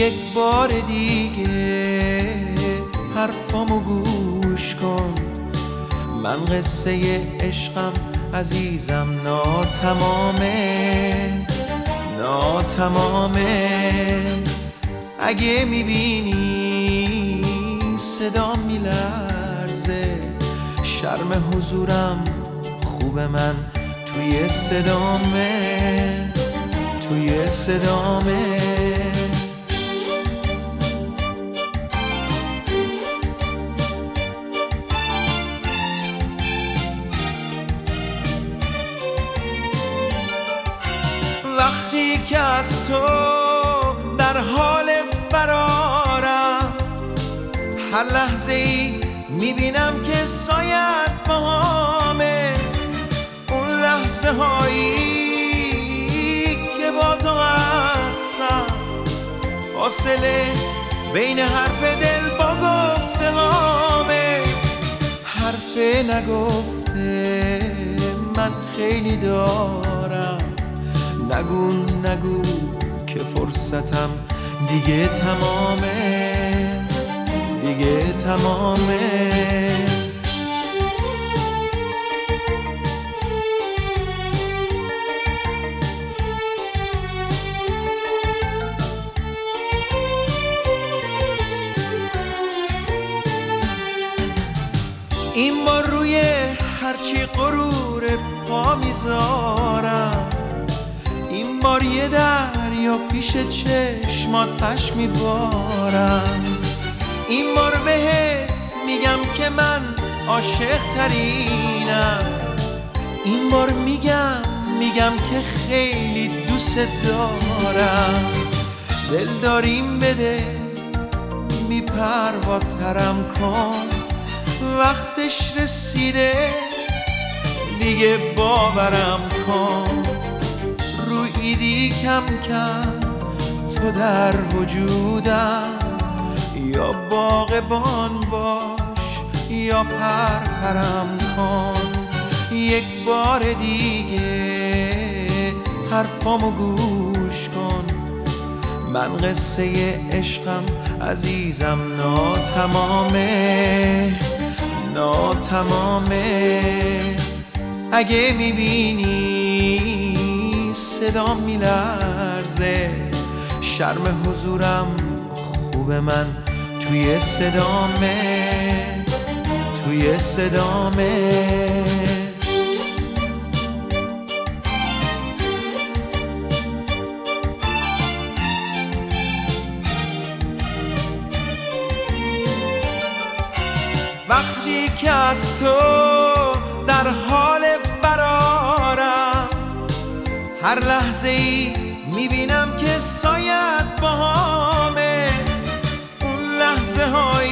یک بار دیگه حرفامو گوش کن. من قصه عشقم عزیزم ناتمامه، ناتمامه. اگه میبینی صدا میلرزه، شرم حضورم خوب من توی صدامه، توی صدامه. وقتی که از تو در حال فرارم، هر لحظه ای میبینم که سایت باهامه. اون لحظه هایی که با تو هستم، فاصله بین حرف دل با گفته هامه. حرف نگفته من خیلی دارم، نگو نگو که فرصتم دیگه تمامه، دیگه تمامه. این بار روی هرچی غرور پا میذارم، این بار یه دریا پیش چشمات پشت میبارم. این بار بهت میگم که من عاشق ترینم، این بار میگم که خیلی دوست دارم. دل داریم بده بی پرواترم کن، وقتش رسیده دیگه باورم کن. رویدی کم کم تو در وجودم، یا باغبان باش یا پرپرم کن. یک بار دیگه حرفامو گوش کن. من قصه عشقم عزیزم ناتمامه، ناتمامه. اگه میبینی صدا میلرزه، شرم حضورم خوب من توی صدامه، توی صدامه. وقتی که از تو در حال فرارم، هر لحظه ای میبینم که سایت باهامه. اون لحظه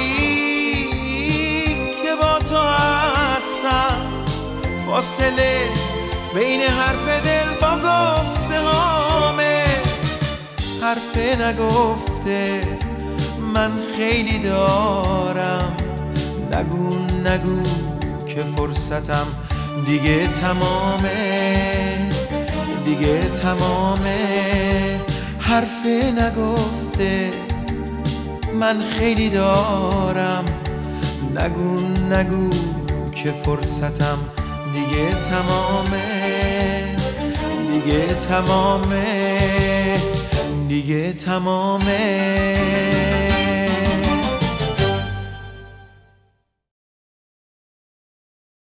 هایی که با تو هستم، فاصله بین حرف دل با گفته هامه. حرف نگفته من خیلی دارم، نگو نگو که فرصتم دیگه تمامه، دیگه تمامه. حرف نگفته من خیلی دارم، نگو نگو که فرصتم دیگه تمامه، دیگه تمامه، دیگه تمامه.